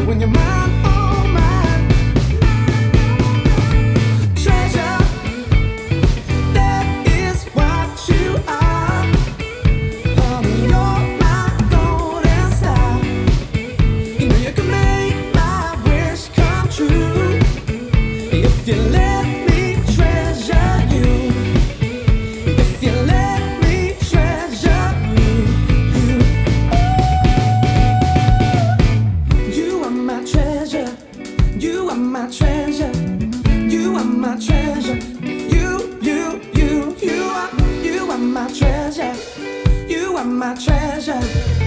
when you're mine, oh mine. Treasure, that is what you are. Honey, you're my golden star. You know you can make my wish come true if you let me treasure you. If you let me treasure you. You are my treasure. You are my treasure. You are my treasure. You are my treasure. You are my treasure.